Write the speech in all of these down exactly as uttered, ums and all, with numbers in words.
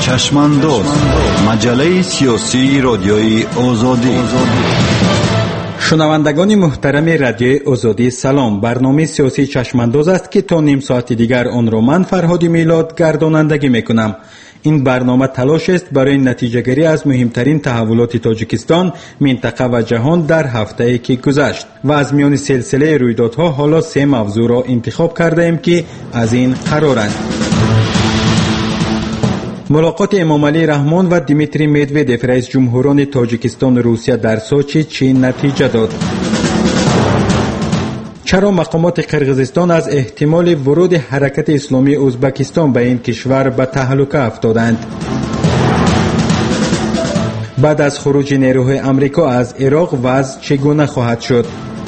چشمانداز، مجله سیاسی رادیوی آزادی. شنوندگان محترم رادیوی آزادی سلام. برنامه سیاسی چشمانداز است که تا نیم ساعت دیگر آن را من فرهادی میلاد گردانندگی میکنم. این برنامه تلاش است برای نتیجه گیری از مهمترین تحولات تاجیکستان، منطقه و جهان در هفته‌ای که گذشت و از میان سلسله رویدادها حالا سه موضوع را انتخاب کرده ایم که از این قرارند: ملاقات امامعلی رحمان و دیمیتری مدودف رئیس جمهوران تاجیکستان و روسیه در سوچی چه نتیجه داد؟ چرا مقامات قرقیزستان از احتمال ورود حرکت اسلامی ازبکستان به این کشور به تهلکه افتادند؟ بعد از خروج نیروهای امریکا از عراق وضع چگونه خواهد شد؟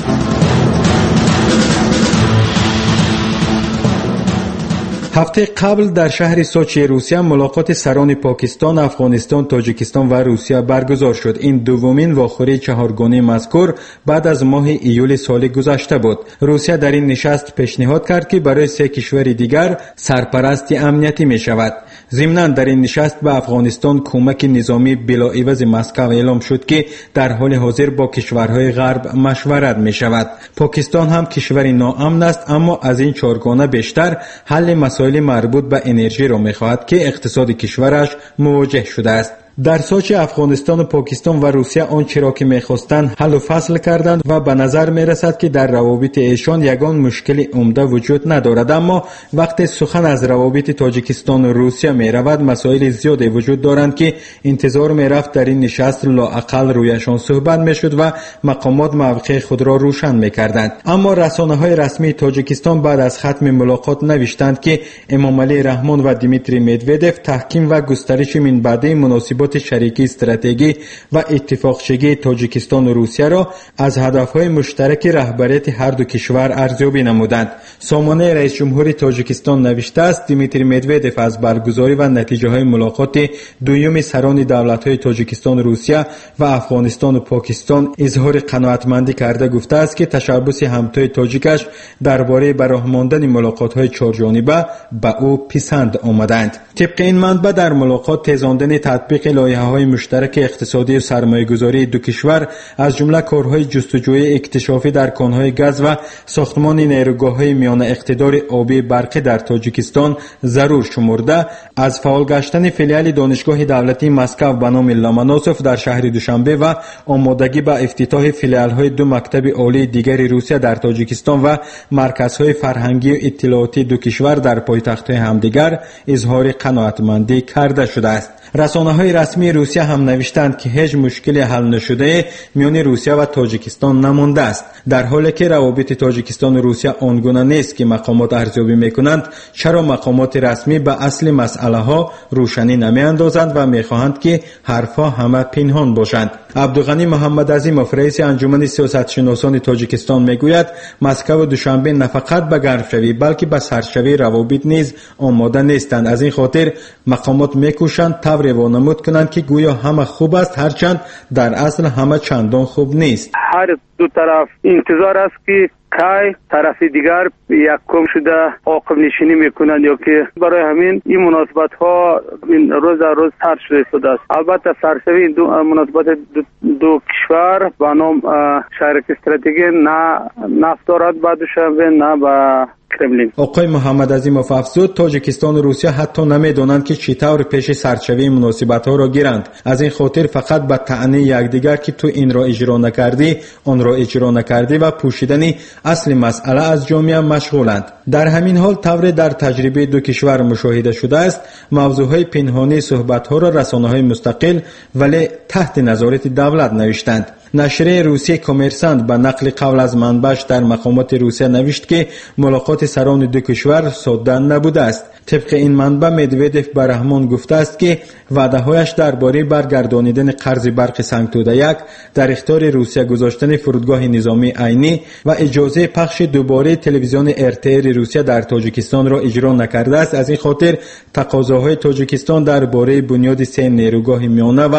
هفته قبل در شهر سوچی روسیه ملاقات سران پاکستان، افغانستان، تاجیکستان و روسیه برگزار شد. این دومین واخوری چهارگانه مذکور بعد از ماه ایول سال گذشته بود. روسیه در این نشست پیشنهاد کرد که برای سه کشور دیگر سرپرست امنیتی می شود. ضمناً در این نشست به افغانستان کمک نظامی بلاعوض مسکو اعلام شد که در حال حاضر با کشورهای غرب مشورت می شود. پاکستان هم کشوری ناامن است، اما از این چهارگانه بیشتر حل مسائل مربوط به انرژی را می‌خواهد که اقتصاد کشورش مواجه شده است. در سوچی افغانستان و پاکستان و روسیه آنچه را که می‌خواستند حل و فصل کردند و به نظر می‌رسد که در روابط ایشان یگان مشکل عمده وجود ندارد، اما وقتی سخن از روابط تاجیکستان و روسیه می‌رود مسائل زیادی وجود دارند که انتظار می‌رفت در این نشست لااقل رویشان صحبت می‌شد و مقامات موقع خود را روشن می‌کردند. اما رسانه‌های رسمی تاجیکستان بعد از ختم ملاقات نوشتند که امامعلی رحمان و دیمیتری مدودف تحکیم و گسترش من بعدی مناسبات شریکی استراتژی و اتفاقچگی تاجیکستان و روسیه را از هدفهای مشترک رهبریت هر دو کشور ارزیابی نمودند. سامانه رئیس جمهور تاجیکستان نوشته است دیمیتری مدودف از برگزاری و نتیجه های ملاقات دوم سران دولت‌های تاجیکستان و روسیه و افغانستان و پاکستان اظهار قناعتمندی کرده گفته است که تشبث همتای تاجیکش درباره برآمدن ملاقات‌های چهارجانبه به او پسند آمدند. طبق این منبع در ملاقات تیزاندن تطبیق لایحه‌های مشترک اقتصادی و سرمایه‌گذاری دو کشور از جمله کارهای جستجوی اکتشافی در کان‌های گاز و ساختمان نیروگاه‌های میان اقتدار آبی برقی در تاجیکستان ضرور شمرده، از فعال گشتن فیلیال دانشگاه دولتی مسکو به نام لومونوسوف در شهر دوشنبه و آمادگی به افتتاح فیلیال‌های دو مکتب عالی دیگر روسیه در تاجیکستان و مرکزهای فرهنگی و اطلاعاتی دو کشور در پایتخت‌های همدیگر اظهار قناعتمندی کرده شده است. رسانه‌های رسمی روسیه هم نوشتند که هیچ مشکل حل نشده میان روسیه و تاجیکستان نمانده است. در حالی که روابط تاجیکستان و روسیه آنگونه نیست که مقامات ارزیابی می‌کنند، چرا مقامات رسمی به اصل مسئله ها روشنی نمی‌اندازند و می‌خواهند که حرفها همه پنهان باشند؟ عبدالغنی محمد عظیموف رئیس انجمن سیاستشناسان تاجیکستان میگوید مسکو و دوشنبه نه فقط به گرمشوی بلکه به سردشوی روابط نیز آماده نیستند. از این خاطر مقامات میکوشند طوری وانمود کنند که گویا همه خوب است، هرچند در اصل همه چندان خوب نیست. هر دو طرف انتظار است که کای طرف دیگر یکم شده عقب نشینی میکنند یا که برای همین این مناسبت ها این روز در روز سرد شده است. البته سرشوی این دو مناسبت دو, دو کشور به نام شریک استراتژی نه نفت دارد به دوشنبه نه به کرملین. آقای محمد عظیموف افزود تاجیکستان و روسیه حتی نمیدانند که چطور پیش سردشوی مناسبت ها را گیرند. از این خاطر فقط به طعنه یکدیگر که تو این را اجرا نکردی آن را اجرا نکردی و پوشیدن اصل مسئله از جامعه مشغولند. در همین حال طوری در تجربه دو کشور مشاهده شده است موضوعهای پنهانی صحبت ها را رسانه‌های مستقل ولی تحت نظارت دولت نوشتند. نشریه روسیه کامرسانت به نقل قول از منبعش در مقامات روسیه نوشت که ملاقات سران دو کشور ساده نبوده است. طبق این منبع مدودف به رحمان گفته است که وعده‌هایش درباره برگردانیدن قرض برق سنگتوده یک، در اختیار روسیه گذاشتن فرودگاه نظامی عینی و اجازه پخش دوباره تلویزیون ارتر روسیه در تاجیکستان را اجرا نکرده است. از این خاطر تقاضاهای تاجیکستان درباره بنیاد سه نیروگاه میانه و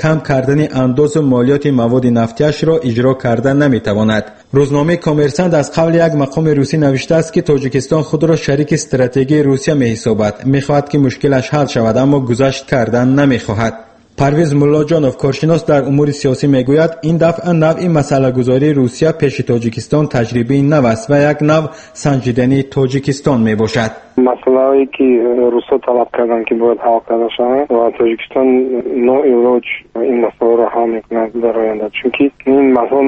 کم کردن انداز و مالیات مواد نفتیش را اجرا کردن نمیتواند. روزنامه کامرسانت از قبل یک مقام روسی نوشته است که تاجیکستان خود را شریک استراتژی روسیه می‌حسابد. می‌خواهد که مشکلش حل شود اما گذشت کردن نمی‌خواهد. پرویز ملاجانوف کارشناس در امور سیاسی میگوید این دفعه نوع مسئله گذاری روسیه پیش تاجیکستان تجربه نو است و یک نوع سنجیدنی تاجیکستان میباشد. مسئله که روسا طلب کردن که باید حل کرده شود و تاجیکستان نوع علاج این مسئله را حل میکند در آینده، چون این مسئله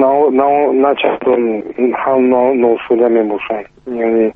نه چندان حل نشده میباشد. یعنی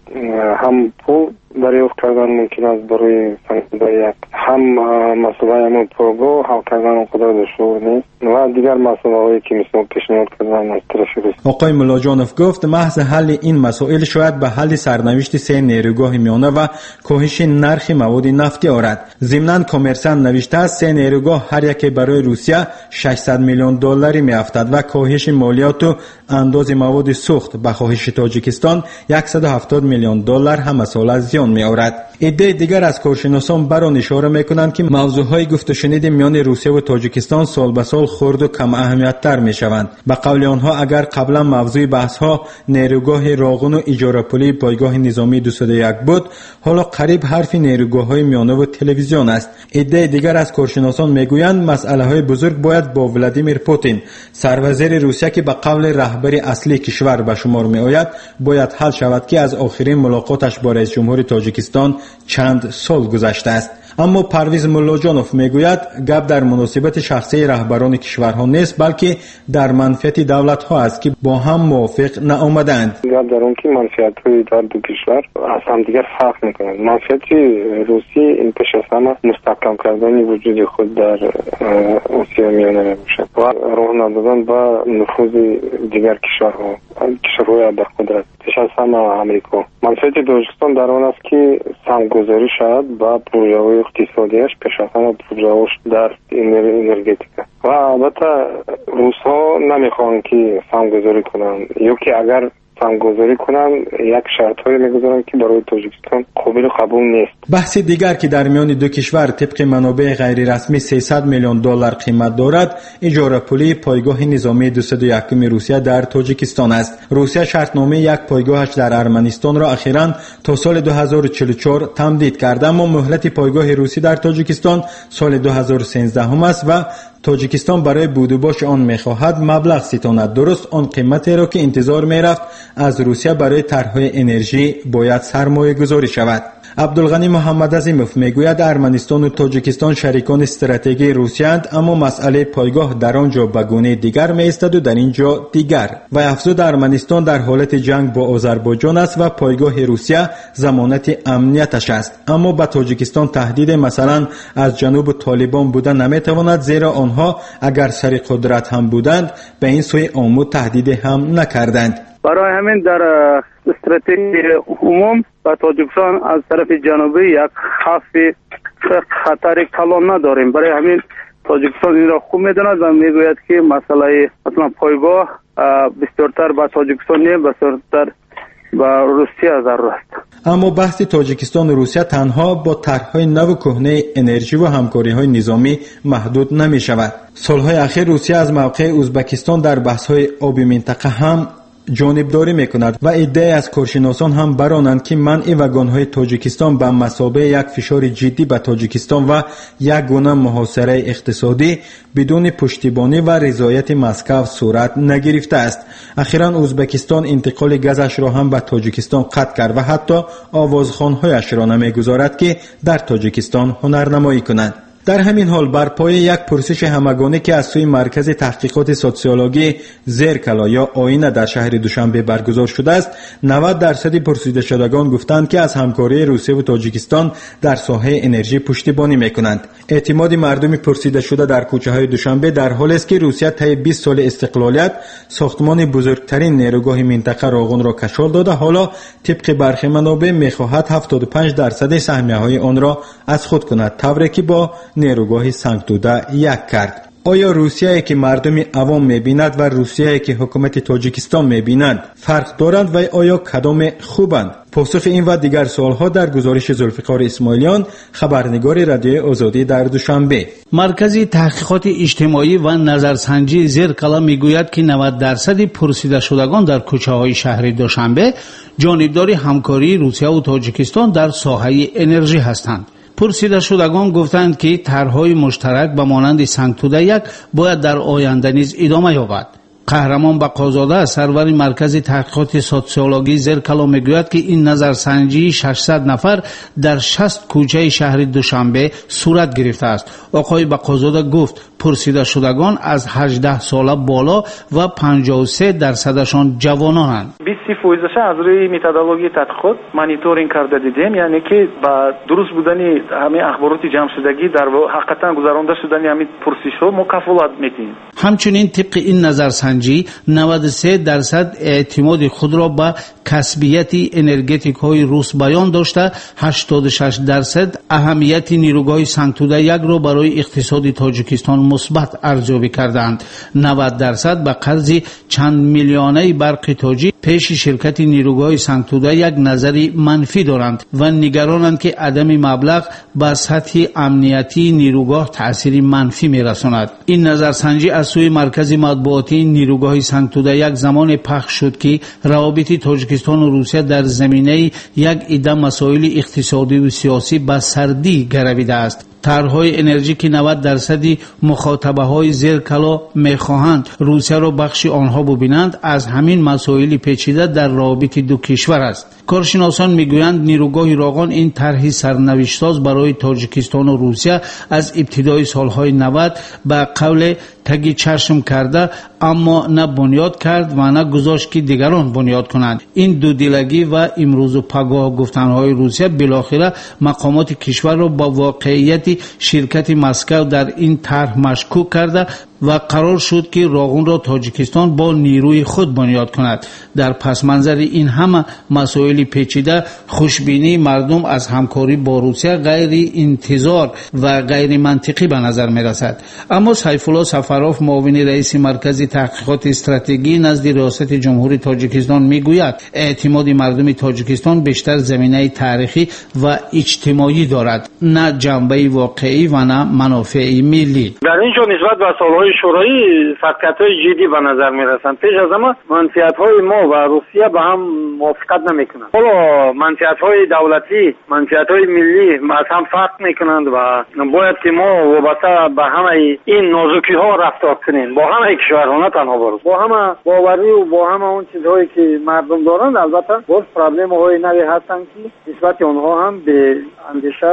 هم پول دریافت کردن ممکن است برای سنجیده یک، هم مسئله همون پروگو حل کردن قدرت دشوار نیست و دیگر مسئله هایی که مثل پیشنهاد کردن از طرف روسیه. آقای ملاجانوف گفت محض حل این مسائل شاید به حل سرنوشت سه نیروگاه میانه و کاهش نرخ مواد نفتی آورد. ضمناً کامرسانت نوشته است سه نیروگاه هر یک برای روسیه ششصد میلیون دلاری میافتد و کاهش مالیات و انداز مواد سوخت به کاهش تاجیکستان صد و هفتاد میلیون دلار هم سال زیان می آورد. ایده دیگر از کارشناسان بر آن اشاره میکنند که موضوعهای گفت و شنید میان روسیه و تاجیکستان سال به سال خرد و کم اهمیت تر می شوند. به قول آنها اگر قبلا موضوع بحث ها نیروگاه راغون و اجاره پولی پایگاه نظامی دویست و یک بود، حالا قریب حرف نیروگاه های میانه و تلویزیون است. ایده دیگر از کارشناسان میگویند مسئله های بزرگ باید با ولادیمیر پوتین سروزیر روسیه که به قول رهبر اصلی کشور به شمار می آید باید حل شود که از آخرین ملاقاتش با رئیس جمهور تاجیکستان چند سال گذشته است. اما پرویز ملاجانوف میگوید گپ در مناسبت شخصی رهبران کشورها نیست بلکه در منفعت دولت ها است که با هم موافق نآمدند. گپ در اون که منفعت در دو کشور از هم دیگر فرق میکنند. منفعت روسی این پیش از همه مستحکم کردن وجود خود در آسیا میانه میباشد و راه ندادن به نفوذ دیگر کشورها کشورهای در قدرت پیش از همه امریکا. منفعت تاجیکستان در آن است که سمگذاری شود با پروژه‌های اقتصادیش پیش از همه پروژه‌هاش در انرژتیکا و البته روس‌ها نمیخوان که سمگذاری کنند یا که اگر سمگذاری کنن یک شرط‌هایی میگذارن که برای تاجیکستان قابل قبول نیست. بحث دیگر که در میان دو کشور طبق منابع غیر رسمی سیصد میلیون دلار قیمت دارد اجاره پولی پایگاه نظامی دویست و یک روسیه در تاجیکستان است. روسیه شرطنامه یک پایگاهش در ارمنستان را اخیراً تا سال دو هزار و چهل و چهار تمدید کرد اما مهلت پایگاه روسی در تاجیکستان سال دو هزار و سیزده هم است و تاجیکستان برای بود و باش آن میخواهد مبلغ ستاند. درست آن قیمتی را که انتظار میرفت از روسیه برای طرح‌های انرژی باید سرمایه گذاری شود. عبدالغنی محمد عظیموف میگوید ارمنستان و تاجیکستان شریکان استراتژی روسیه اند اما مسئله پایگاه در آنجا به گونه دیگر میایستد و در اینجا دیگر. و افزود ارمنستان در حالت جنگ با آذربایجان است و پایگاه روسیه ضمانت امنیتش است اما به تاجیکستان تهدید مثلا از جنوب طالبان بودن نمیتواند زیرا آنها اگر سر قدرت هم بودند به این سوی آمود تهدید هم نکردند. برای همین در استراتژی عموم و تاجیکستان از طرف جنوبی یک خطر خطر کلان نداریم. برای همین تاجیکستان این را خوب میداند و میگوید که مسئله مثلا پایگاه بسیارتر با تاجیکستان نه بسیارتر با روسیه ضرور است. اما بحث تاجیکستان و روسیه تنها با طرح‌های نو و کهنه انرژی و همکاری‌های نظامی محدود نمی‌شود. سال‌های اخیر روسیه از موقع ازبکستان در بحث‌های آبی منطقه هم جانبداری میکند و ایده از کارشناسان هم برانند که منع واگن‌های تاجیکستان به مثابه یک فشار جدی به تاجیکستان و یک گونه محاصره اقتصادی بدون پشتیبانی و رضایت مسکو صورت نگرفته است. اخیراً ازبکستان انتقال گازش را هم به تاجیکستان قطع کرد و حتی آوازخوان‌هایش را نمیگذارد که در تاجیکستان هنرنمایی کنند. در همین حال بر پای یک پرسش همگانی که از سوی مرکز تحقیقات سوسیولوژی زرکلا یا آینه در شهر دوشنبه برگزار شده است، نود درصد پرسیده شدگان گفتند که از همکاری روسیه و تاجیکستان در ساحه انرژی پشتیبانی میکنند. اعتماد مردم پرسیده شده در کوچه های دوشنبه در حالی است که روسیه طی بیست سال استقلالیت ساختمان بزرگترین نیروگاه منطقه راغون را کشال داده، حالا طبق برخی منابع میخواهد هفتاد و پنج درصد سهمیه های آن را از خود کند، طوری که با نیروگاه سنگتوده یک کرد. آیا روسیه که مردم عوام میبیند و روسیه که حکومت تاجیکستان میبیند فرق دارند و آیا کدام خوبند؟ پاسخ این و دیگر سوالها در گزارش ذوالفقار اسماعیلیان، خبرنگار رادیوی آزادی در دوشنبه. مرکز تحقیقات اجتماعی و نظرسنجی زرکالا میگوید که نود درصد پرسیده شدگان در کوچه‌های شهر دوشنبه جانبدار همکاری روسیه و تاجیکستان در ساحه انرژی هستند. پرسیده شدگان گفتند که طرح‌های مشترک به مانند سنگتوده یک باید در آینده نیز ادامه یابد. قهرمان بقازاده سرور مرکز تحقیقات سوسیولوژی زرکالا میگوید که این نظرسنجی ششصد نفر در شصت کوچه شهر دوشنبه صورت گرفته است. آقای بقازاده گفت پرسیده شدگان از هجده ساله بالا و پنجاه و سه درصدشان جوانانند. بیست فیصدش از روی متدولوژی تحقیقات مانیتورینگ کرده دیدیم، یعنی که با درست بودن همه اخبارات جمع شدگی در حقیقتا گذرانده شدن همین پرسش‌ها ما کفالت میدیم. همچنین طبق این نظرسنجی نود و سه درصد اعتماد خود را به کسبیت انرژتیک های روس بیان داشته، هشتاد و شش درصد اهمیت نیروگاه سنگتوده یک را برای اقتصاد تاجیکستان مثبت ارزیابی کردند. نود درصد به قرض چند میلیونی برق تاجیک پیش شرکت نیروگاه سنگتوده یک نظری منفی دارند و نگرانند که عدم مبلغ به سطح امنیتی نیروگاه تأثیر منفی میرساند. این نظرسنجی از سوی مرکز مطبوعاتی نیروگاه سنگتوده یک زمان پخش شد که روابط تاجیکستان و روسیه در زمینه یک عده مسائل اقتصادی و سیاسی به سردی گرویده است. طرح‌های انرژی که نود درصد مخاطبه های زرکالا میخواهند روسیه را بخش آنها ببینند از همین مسائل پیچیده در روابط دو کشور است. کارشناسان میگویند نیروگاه راغان این طرح سرنوشت‌ساز برای تاجیکستان و روسیه از ابتدای سالهای نود به قول تگی چشم کرده، اما نه بنیاد کرد و نه گذاشت که دیگران بنیاد کنند. این دو دلگی و امروز و پگاه گفتنهای روسیه بالاخره مقامات کشور را با واقعیت شرکت مسکو در این طرح مشکوک کرده و قرار شد که راغون را تاجیکستان با نیروی خود بنیاد کند. در پس منظر این همه مسائل پیچیده خوشبینی مردم از همکاری با روسیه غیر انتظار و غیر منطقی به نظر می رسد. اما سیف الله سفروف معاون رئیس مرکز تحقیقات استراتژی نزد ریاست جمهوری تاجیکستان می گوید اعتماد مردم تاجیکستان بیشتر زمینه تاریخی و اجتماعی دارد، نه جنبه واقعی و نه منافع ملی. در اینجا نسبت به سالهای شورایی فقطهای جدی به نظر می رسند. پیش از همه منفعت‌های ما و روسیه به هم موافقت نمی‌کنند. حالا منفعت‌های دولتی، منفعت‌های ملی از هم فرق می‌کنند و باید که ما وابسته به همه این نازکی‌ها رفتار کنیم، با همه کشورها، نه تنها با روس، با همه باوری و با همه اون چیزهایی که مردم دارند. البته باز پرابلم‌های نوی هستند که نسبت آنها هم به اندیشه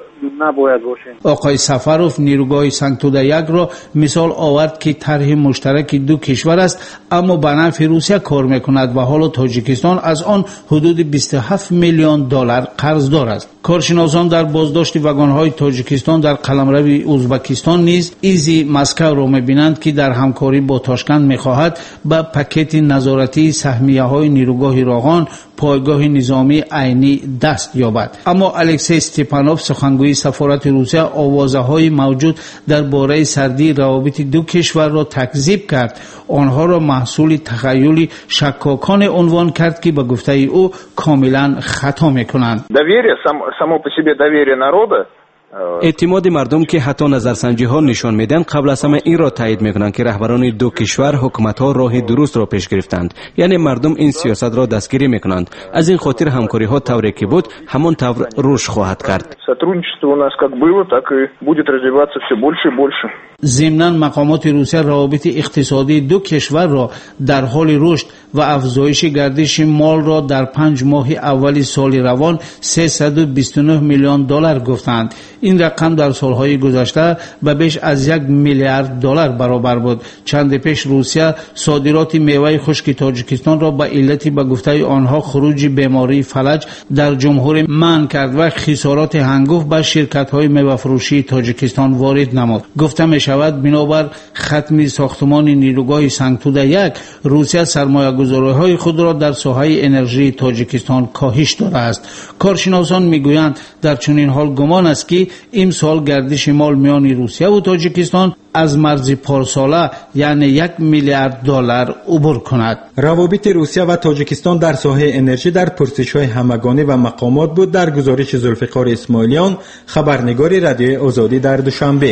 نباید باشه. آقای سفروف نیروگاه سنگتوده یک را مثال آورد که طرح مشترک دو کشور است اما به نفع روسیه کار میکند و حالا تاجیکستان از آن حدود بیست و هفت میلیون دلار قرضدار است. کارشناسان در بازداشت واگن‌های تاجیکستان در قلمرو ازبکستان نیز ایزی مسکو را می‌بینند که در همکاری با تاشکند می‌خواهد به پاکت نظارتی سهمیه‌های نیروگاه راغان پایگاه نظامی عینی دست یابد. اما الکسی استپانوف سخنگوی سفارت روسیه آوازه‌های موجود درباره سردی روابط دو کشور را تکذیب کرد. آنها را محصول تخیل شکاکانه عنوان کرد که به گفته او کاملا خطا می‌کنند. само по себе доверие народа اعتماد مردم که حتی نظرسنجی ها نشان میدن قبل از همه این را تایید میکنند که رهبران دو کشور حکومت ها راه درست را پیش گرفتند، یعنی مردم این سیاست را دستگیری میکنند. از این خاطر همکاری ها طوری که بود همان طور رشد خواهد کرد. сотрудничество у нас как было, так и будет развиваться все больше и больше. ضمناً مقامات روسیه روابط اقتصادی دو کشور را در حال رشد و افزایش گردش مال را در پنج ماه اول سال روان سیصد و بیست و نه میلیون دلار گفتند. این رقم در سالهای گذشته به بیش از یک میلیارد دلار برابر بود. چند پیش روسیه صادرات میوه خشک تاجیکستان را به علت به گفته آنها خروج بیماری فلج در جمهوری منع کرد و خسارات هنگفت به شرکت‌های میوه فروشی تاجیکستان وارد نمود. گفته می شود بنابر ختم ساختمان نیروگاه سنگتوده یک روسیه سرمایه‌گذاری‌های خود را در ساحه انرژی تاجیکستان کاهش داده است. کارشناسان میگویند در چنین حال گمان است که امسال گردش مال میان روسیه و تاجیکستان از مرز پارساله یعنی یک میلیارد دلار عبور کند. روابط روسیه و تاجیکستان در ساحه انرژی در پرسش‌های همگانی و مقامات بود در گزارش ذوالفقار اسماعیلیان، خبرنگار رادیو آزادی در دوشنبه.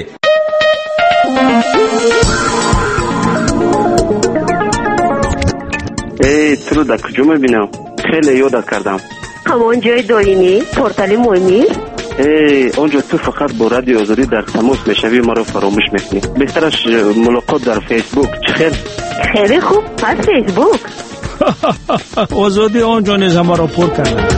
ای تو در کجا میبینم؟ خیلی یادت کردم. همان جای دائمی پورتال مهمی؟ ای اونجا تو فقط با رادیو آزادی در تماس میشوی، ما رو فراموش میکنی. بهترش ملاقات در فیسبوک. چه خیلی خوب، پس فیسبوک. آزادی آنجا نیز ما رو پر کرده.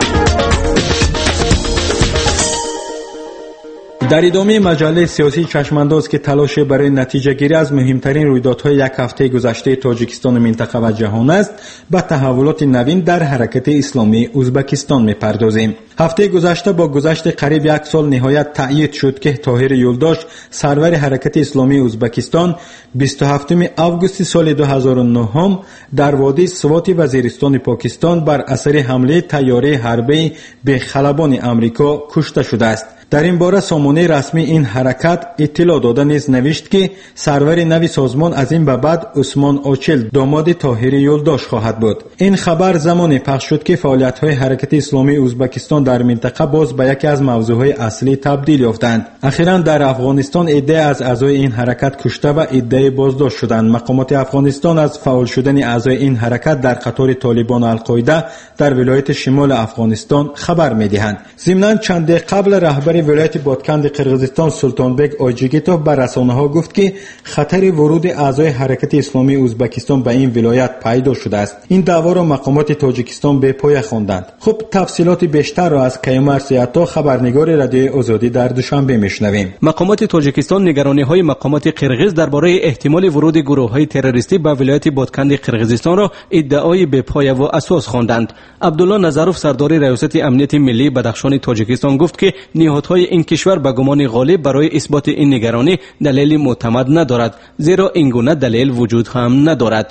در ادامه مجله سیاسی چشمانداز که تلاش برای نتیجه گیری از مهمترین رویدادهای یک هفته گذشته تاجیکستان منطقه و جهان است، به تحولات نوین در حرکت اسلامی ازبکستان میپردازیم. هفته گذشته با گذشت قریب یک سال نهایت تأیید شد که طاهر یولداش، سرور حرکت اسلامی ازبکستان، بیست و هفتم آگوست سال دو هزار و نه در وادی سوات وزیرستان پاکستان بر اثر حمله طیاره حربی به خلبان امریکا کشته شده است. در این باره سامانه رسمی این حرکت اطلاع داده نیز نوشت که سرور نوی سازمان از این به بعد عثمان آچل داماد طاهر یولداش خواهد بود. این خبر زمانی پخش شد که فعالیت‌های حرکت اسلامی ازبکستان در منطقه باز به یکی از موضوعهای اصلی تبدیل یافتند. اخیراً در افغانستان عده از اعضای این حرکت کشته و عده بازداشت شدند. مقامات افغانستان از فعال شدن اعضای این حرکت در قطار طالبان و القاعده در ولایت شمال افغانستان خبر می‌دهند. ضمناً چند دقیقه قبل رهبر ولایت بادکند قرغیزستان سلطانبگ آیجیگیتوف بر رسانه‌ها گفت که خطر ورود اعضای حرکت اسلامی ازبکستان به این ولایت پیدا شده است. این دعوا را مقامات تاجیکستان به پای خواندند. خب تفصیلات بیشتر را از کیومرث عطا، خبرنگار رادیو آزادی در دوشنبه میشنویم. مقامات تاجیکستان نگرانی‌های مقامات قرغیز درباره احتمال ورود گروه‌های تروریستی به ولایت بادکند قرغیزستان را ادعای به پایه و اساس خواندند. عبدالله نظروف سردار ریاست امنیت ملی بدخشان تاجیکستان گفت که نهادهای این کشور به گمان غالب برای اثبات این نگرانی دلیل معتمد ندارد، زیرا این گونه دلیل وجود هم ندارد.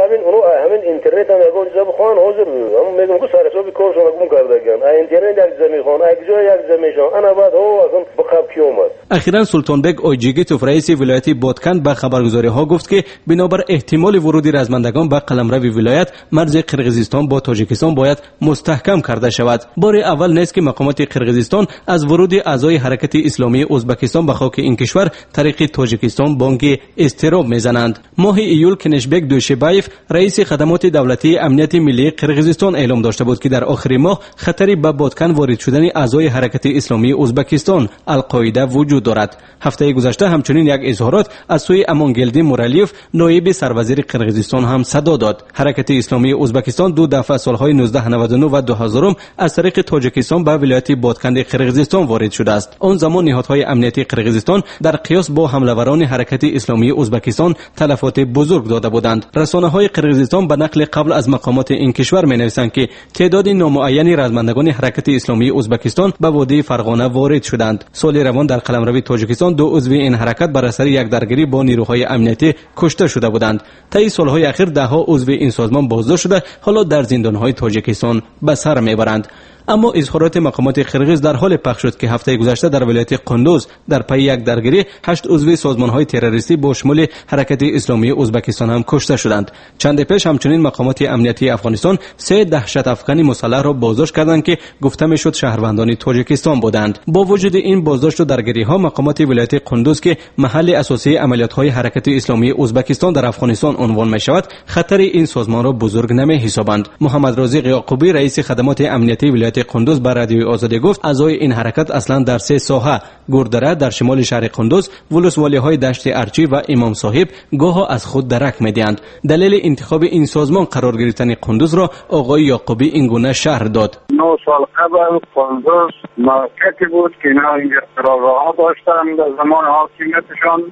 همین اینترنت هم اگه جواب خواهن حاضر هم میگم که سر حسابی کارشون رو کردگن اینترنت یک زمین خواهن یک جای یک زمین شان انا بعد هو اصلا بقاب کی اومد. اخیراً سلطانبگ آیجیگیتوف رئیس ولایت بادکند به خبرگزاری ها گفت که بنابر احتمال ورود رزمندگان به قلمرو ولایت مرز قرغیزستان با تاجیکستان باید مستحکم کرده شود. بار اول نیست که مقامات قرغیزستان از ورود اعضای حرکت اسلامی ازبکستان به خاک این کشور طریق تاجیکستان بانگ اضطراب میزنند. ماه ایول کنشبگ دوشبایف رئیس خدمات دولتی امنیت ملی قرغیزستان اعلام داشته بود که در آخر ماه خطری به بادکن وارد شدن اعضای حرکت اسلامی ازبکستان القاعده وجود دارد. هفته گذشته همچنین یک اظهارات از سوی امانگلدی مورالیوف نایب سروزیر قرغیزستان هم صدا داد. حرکت اسلامی ازبکستان دو دفعه سالهای نوزده نود و نه و دو هزار از طریق تاجیکستان به ولایت بادکند قرغیزستان وارد شده است. آن زمان نهادهای امنیتی قرغیزستان در قیاس با حمله‌وران حرکت اسلامی ازبکستان تلفات بزرگ داده بودند. رسانه‌های قرغیزستان به نقل قبل از مقامات این کشور می‌نویسند که تعداد نامعین رزمندگان حرکت اسلامی ازبکستان به وادی فرغانه وارد شدند. سال روان در قلمرو تاجیکستان دو عضو این حرکت بر اثر یک درگیری با نیروهای امنیتی کشته شده بودند. طی سالهای اخیر ده ها عضو این سازمان بازداشت شده حالا در زندان‌های تاجیکستان به سر میبرند. اما اظهارات مقامات قرغیز در حال پخش شد که هفته گذشته در ولایت قندوز در پی یک درگیری هشت عضو سازمان‌های تروریستی با شمول حرکت اسلامی ازبکستان هم کشته شدند. چند پیش همچنین مقامات امنیتی افغانستان سه دهشت افغانی مسلح را بازداشت کردند که گفته میشد شهروندان تاجیکستان بودند. با وجود این بازداشت و درگیری‌ها مقامات ولایت قندوز که محل اساسی عملیات‌های حرکت اسلامی ازبکستان در افغانستان عنوان می‌شود خطر این سازمان را بزرگ نمی‌حسابند. محمد رازق یعقوبی رئیس خدمات امنیتی ولایت قندوز بر رادیو آزادی گفت اعضای این حرکت اصلا در سه ساحه گردره در شمال شهر قندوز، ولسوالی‌های دشت ارچی و امام صاحب گاه از خود درک می‌دهند. دلیل انتخاب این سازمان قرار گرفتن قندوز را آقای یعقوبی اینگونه شرح داد. نه سال قبل قندوز موقعی بود که اینا این اختراعات داشتن در زمان حاکمیتشان.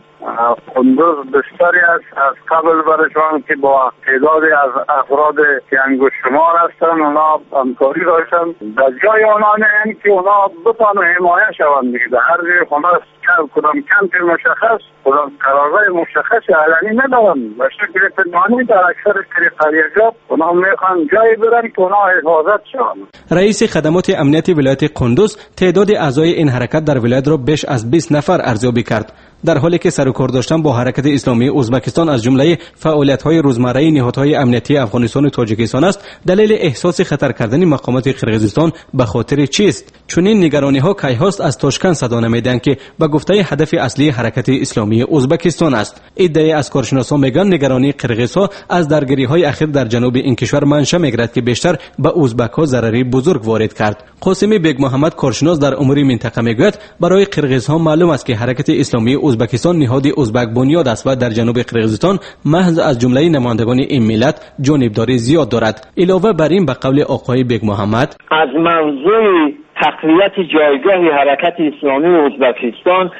قندوز بستری است از قبل برشان که با تعدادی از افراد که انگشت شمار هستند اونا همکاری داشتن در جای آنها نه که اونا بتانو حمایه شوند دیگه. در هر جای خونه کدام کمپ مشخص کدام قرارهای مشخص علنی ندارن و شکل اطمینانی در اکثر قریجات اونا میخوان جایی برن که اونا حفاظت شوند. رئیس خدمات امنیتی ولایت قندوز تعداد اعضای این حرکت در ولایت را بیش از بیست نفر ارزیابی کرد، در حالی که سر و کار داشتن با حرکت اسلامی ازبکستان از جمله فعالیت‌های روزمره نهادهای امنیتی افغانستان و تاجیکستان است. دلیل احساس خطر کردن مقامات قرقیزستان به خاطر چیست؟ چنین نگرانی‌ها کی هاست از تاشکند صدا نمیدن که به گفته هدف اصلی حرکت اسلامی ازبکستان است. ادعای از کارشناسان میگن نگرانی قرقیزها از درگیری‌های اخیر در جنوب این کشور منشأ میگیرد که بیشتر به ازبک‌ها ضرری بزرگ وارد کرد. قاسمی بیگ محمد کارشناس در امور منطقه میگوید برای قرقیزها معلوم است که حرکت اسلامی ازبکستان نهاد ازبک بنیاد است و در جنوب قرقیزستان محض از جمله نمایندگان این ملت جانبداری زیاد دارد. علاوه بر این به قول آقای بیگ محمد از موضوع تقویت جایگاه حرکت اسلامی ازبکستان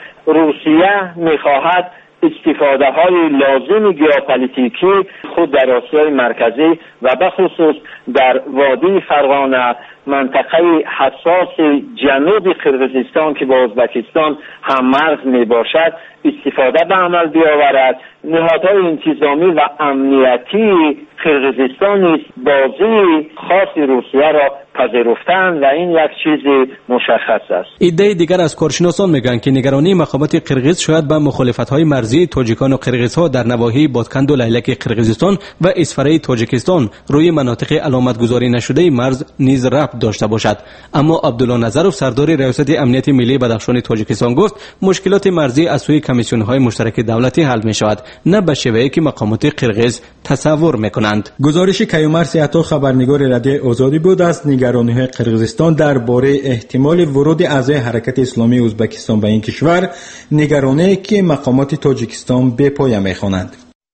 روسیه می‌خواهد استفاده های لازم ژئوپلیتیکی خود در آسیای مرکزی و به خصوص در وادی فرغانه منطقه حساس جنوب قرقیزستان که با ازبکستان هم مرز می باشد استفاده به عمل بیاورد. نهادهای انتظامی و امنیتی قرقیزستان نیز بازی خاص روسیه را پذیرفتند و این یک چیز مشخص است. ایده دیگر از کارشناسان میگن که نگرانی مقامات قرقیز شاید به مخالفت‌های مرزی تاجیکان و قرقیزها در نواحی بادکند و لیلک قرقیزستان و اسفره تاجیکستان روی مناطق علامتگذاری نشده مرز نیز ربط داشته باشد. اما عبدالله نظرов سردار ریاست امنیت ملی بدخشان تاجیکستان گفت مشکلات مرزی از سوی کمیسیون‌های مشترک دولتی حل می‌شود، نه به شیوهی که مقامات قرقیز تصور می‌کنند. گزارش کیومرث عطا خبرنگار رادیو آزادی بود از نگرانی‌های قرقیزستان درباره احتمال ورود اعضای حرکت اسلامی ازبکستان به این کشور، نگرانی که مقامات تاجیکستان به پایان می‌خوانند.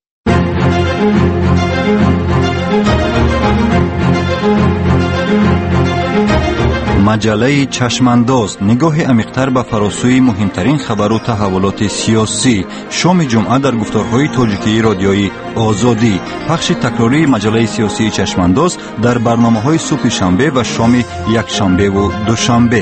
مجله چشمانداز نگاه عمیق‌تر به فراسوی مهمترین خبر و تحولات سیاسی. شام جمعه در گفتارهای تاجیکی رادیویی آزادی. پخش تکراری مجله سیاسی چشمانداز در برنامه‌های صبح شنبه و شام یک شنبه و دوشنبه.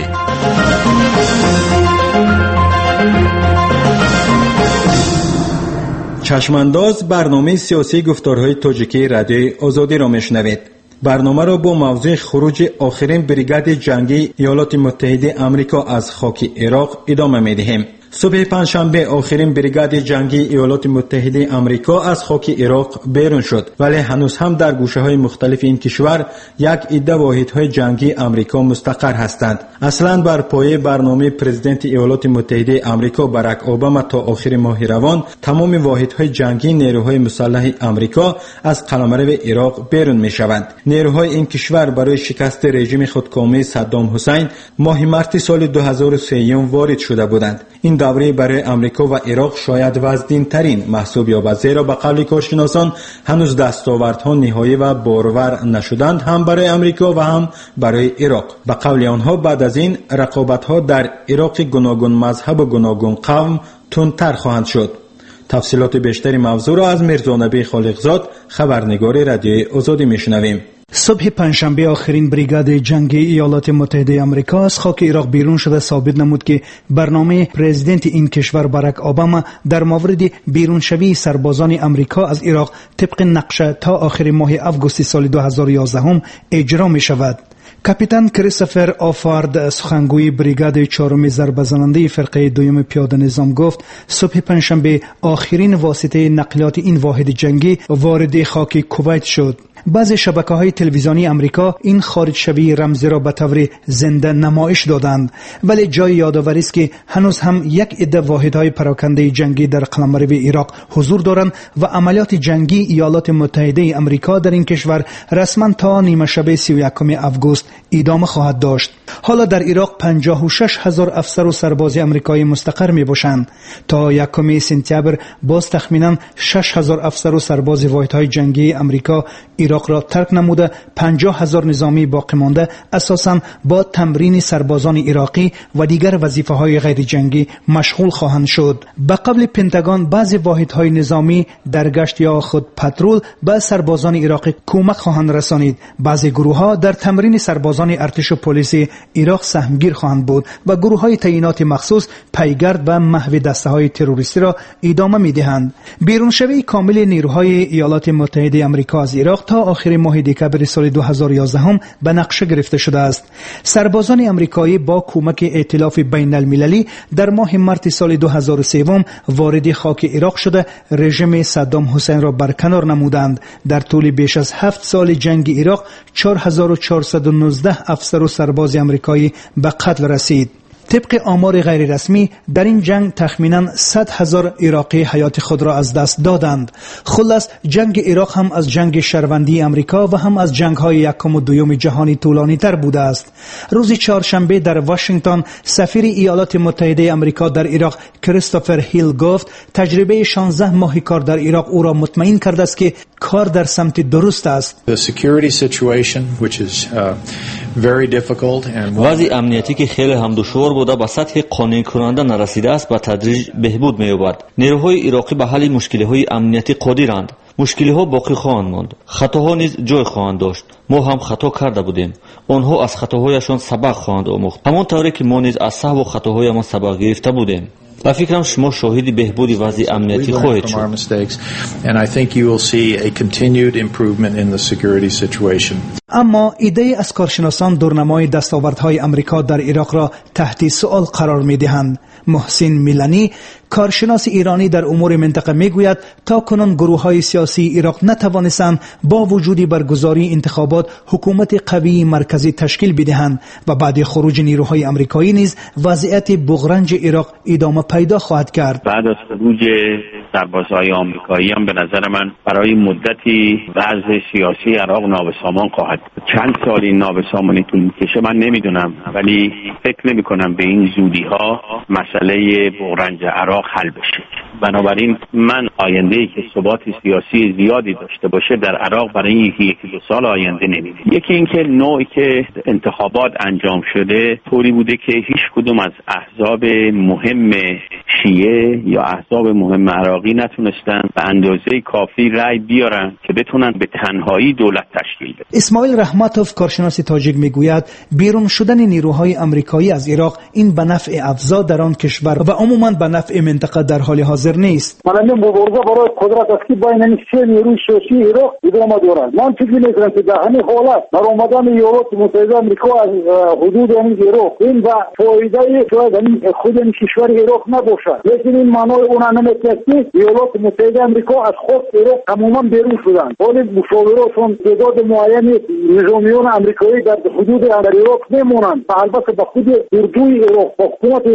چشمانداز برنامه سیاسی گفتارهای تاجیکی رادیوی آزادی را میشنوید. برنامه را با موضوع خروج آخرین بریگاد جنگی ایالات متحده آمریکا از خاک عراق ادامه می‌دهیم. صبح پنجشنبه آخرین بریگاد جنگی ایالات متحده آمریکا از خاک عراق بیرون شد، ولی هنوز هم در گوشه‌های مختلف این کشور یک عده واحدهای جنگی آمریکا مستقر هستند. اصلاً بر پایه برنامه پرزیدنت ایالات متحده آمریکا باراک اوباما تا آخر ماه روان تمام واحدهای جنگی نیروهای مسلح آمریکا از قلمرو عراق بیرون می‌شوند. نیروهای این کشور برای شکست رژیم خودکامه صدام حسین ماه مارس سال دو هزار و سه وارد شده بودند. این دوره برای آمریکا و عراق شاید وزدین ترین محسوب یابد، زیرا به قول کارشناسان هنوز دستاوردها نهایی و بارور نشدند، هم برای آمریکا و هم برای عراق. به قول آنها بعد از این رقابت‌ها در عراق گوناگون مذهب و گوناگون قوم تندتر خواهند شد. تفصیلات بیشتری موضوع را از میرزا نبی خالقزاد خبرنگار رادیوی آزادی میشنویم. صبح پنجشنبه آخرین بریگاد جنگی ایالات متحده آمریکا از خاک عراق بیرون شده ثابت نمود که برنامه پرزیدنت این کشور باراک اوباما در مورد بیرون شوی سربازان آمریکا از عراق طبق نقشه تا آخر ماه آگوست سال دو هزار و یازده اجرا می شود. کاپیتان کریستوفر آفارد سخنگوی بریگاد چهارم ضربه زننده فرقه دوم پیاده نظام گفت صبح پنجشنبه آخرین واسطه نقلیات این واحد جنگی وارد خاک کویت شد. بعضی شبکه‌های تلویزیونی آمریکا این خارج شوی رمزی را به طور زنده نمایش دادند، ولی جای یادآوری است که هنوز هم یک عده واحدهای پراکنده جنگی در قلمرو عراق حضور دارند و عملیات جنگی ایالات متحده آمریکا در این کشور رسما تا نیمه شب سی و یکم آگوست ادامه خواهد داشت. حالا در عراق پنجاه و شش هزار افسر و سرباز آمریکایی مستقر میباشند. تا یکم سپتامبر باز تخمیناً شش هزار افسر و سرباز واحدهای جنگی آمریکا عراق عراق را ترک نموده پنجاه هزار نظامی باقی مانده اساساً با تمرین سربازان عراقی و دیگر وظیفه‌های غیر جنگی مشغول خواهند شد. به قبل پنتاگون بعضی واحدهای نظامی در گشت یا خود پترول به سربازان عراقی کمک خواهند رسانید. بعضی گروه‌ها در تمرین سربازان ارتش و پلیس عراق سهمگیر خواهند بود و گروه‌های تعیینات مخصوص پیگرد و محو دسته‌های تروریستی را ادامه می‌دهند. بیرونشوی کامل نیروهای ایالات متحده آمریکا از عراق تا آخر ماه دکامبر سال دو هزار و یازده هم به نقشه گرفته شده است. سربازان آمریکایی با کمک ائتلاف بین المللی در ماه مارس سال دو هزار و سه وارد خاک عراق شده رژیم صدام حسین را برکنار نمودند. در طول بیش از هفت سال جنگ عراق چهار هزار و چهارصد و نوزده افسر و سرباز آمریکایی به قتل رسید. طبق آمار غیر رسمی در این جنگ تخمیناً صد هزار عراقی حیات خود را از دست دادند. خلاص جنگ عراق هم از جنگ شهروندی آمریکا و هم از جنگ‌های یکم و دوم جهانی طولانی تر بوده است. روز چهارشنبه در واشنگتن سفیر ایالات متحده آمریکا در عراق کریستوفر هیل گفت تجربه شانزده ماه کار در عراق او را مطمئن کرده است که کار در سمت درست است. وضع امنیتی که خیلی هم دشوار بوده به سطح قانع کننده نرسیده است و تدریج بهبود می‌یابد. نیروهای عراقی به حل مشکل‌های امنیتی قادرند. مشکل‌ها باقی خواهند ماند. خطاها نیز جای خواهند داشت. ما هم خطا کرده بودیم. آنها از خطاهایشان سبق خواهند آموخت. همان طوری که ما نیز از سهو و خطاهایمان سبق گرفته بودیم. و فکرم شما شاهد بهبود وضع امنیتی خواهید شد. اما ایده از کارشناسان دورنمای دستاوردهای آمریکا در عراق را تحت سؤال قرار می‌دهند. محسن میلانی کارشناس ایرانی در امور منطقه میگوید تا کنون گروه‌های سیاسی عراق نتوانستند با وجود برگزاری انتخابات حکومت قوی مرکزی تشکیل بدهند و بعد خروج نیروهای آمریکایی نیز وضعیت بغرنج عراق ادامه پیدا خواهد کرد. بعد از خروج سربازهای آمریکایی هم به نظر من برای مدتی وضع سیاسی عراق نابسامان خواهد بود. چند سال این نابسامانی طول می‌کشه من نمیدونم، ولی فکر نمی‌کنم به این زودی‌ها مسئله بغرنج عراق حل بشه. بنابراین من آینده‌ای که ثبات سیاسی زیادی داشته باشه در عراق برای یکی دو سال آینده نمی‌بینم. یکی اینکه نوعی که انتخابات انجام شده طوری بوده که هیچ کدوم از احزاب مهم شیعه یا احزاب مهم عراقی نتونستن به اندازه کافی رأی بیارن که بتونن به تنهایی دولت تشکیل بدن. اسماعیل رحمتوف کارشناس تاجیک میگوید بیرون شدن نیروهای آمریکایی از عراق این به نفع افزا در آن کشور و عموما به نفع منطقه در حال حاضر نیست. من مبارزه برای قدرت است که بین این سه نیروی سیاسی عراق ادامه دارد. من فکر می‌کنم که در همین حالت در آمدن ایالات متحده آمریکا از حدود این عراق این و فایده شاید خود این کشور عراق نباشد، لیکن این معنای اون نمی‌کنه که ایالات متحده آمریکا از خود عراق تماما بیرون شدند. ولی مشاورانشون تعداد معینی نظامیان آمریکایی در حدود عراق نمی‌مونند. البته به خود اردوی عراق حکومت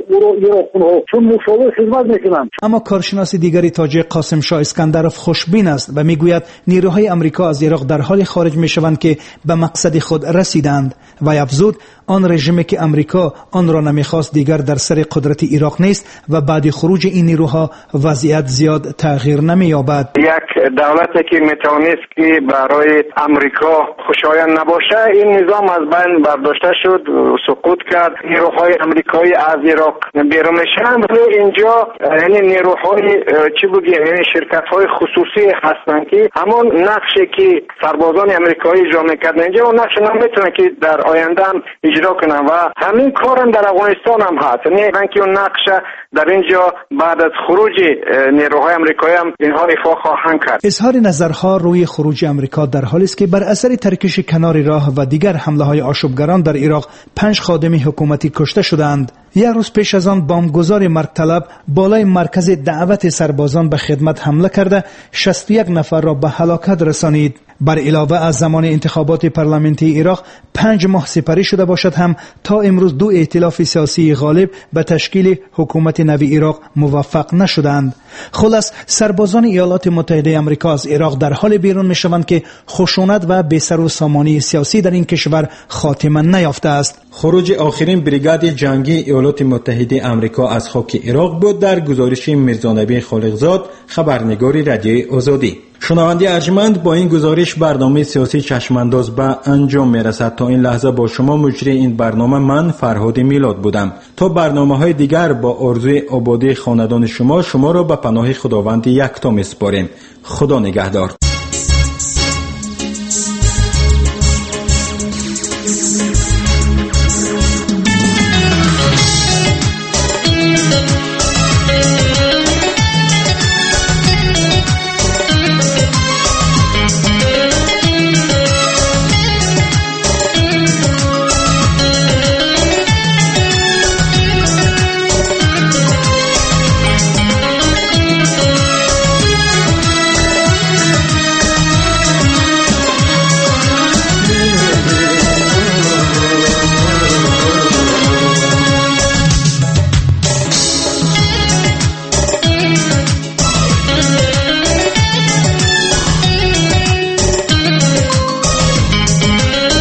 عراق چون مشاور خدمت می‌کنند. اما کارشناس دیگری تاجیک قاسم شاه اسکندرف خوشبین است و میگوید نیروهای آمریکا از عراق در حال خارج میشوند که به مقصد خود رسیدند و افزود آن رژیمی که آمریکا آن را نمیخواست دیگر در سر قدرت عراق نیست و بعد خروج این نیروها وضعیت زیاد تغییر نمییابد. یک دولتی که میتوانست که برای آمریکا خوشایند نباشه این نظام از بین برداشته شد، سقوط کرد. نیروهای آمریکایی از عراق بیرون میشن و اینجا یعنی نیروهای چی بگیم یعنی شرکت‌های خصوصی هستن که همون نقشی که سربازان آمریکایی اجرا میکردن اینجا اون نقش نمیتونه که در آینده هم اجرا کنن و همین کارم در افغانستان هم هست. یعنی اینکه اون نقش در اینجا بعد از خروج نیروهای آمریکایی هم اینها ایفا خواهند کرد. اظهار نظرها روی خروج آمریکا در حالی است که بر اثر ترکش کنار راه و دیگر حمله‌های آشوبگران در عراق پنج خادم حکومتی کشته شدند. یک روز پیش از آن بمبگذار مرگ طلب بالای مرکز دعوت سربازان به خدمت حمله کرده شصت و یک نفر را به هلاکت رسانید. بر علاوه از زمان انتخابات پارلمانتی عراق پنج ماه سپری شده باشد هم تا امروز دو ائتلاف سیاسی غالب به تشکیل حکومت نوی عراق موفق نشدند. خلاص سربازان ایالات متحده آمریکا از عراق در حال بیرون میشوند که خشونت و بی‌سر و سامانی سیاسی در این کشور خاتمه نیافته است. خروج آخرین بریگاد جنگی ایالات متحده آمریکا از خاک عراق بود در گزارش میرزا نبی خالقزاد، خبرنگار رادیوی آزادی. شنونده ارجمند، با این گزارش برنامه سیاسی چشمانداز به انجام میرسد. تا این لحظه با شما مجری این برنامه من فرهاد میلاد بودم. تا برنامه های دیگر با آرزوی آبادی خاندان شما شما را به پناه خداوند یکتا میسپاریم. خدا نگهدار.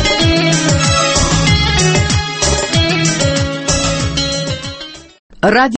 رادیو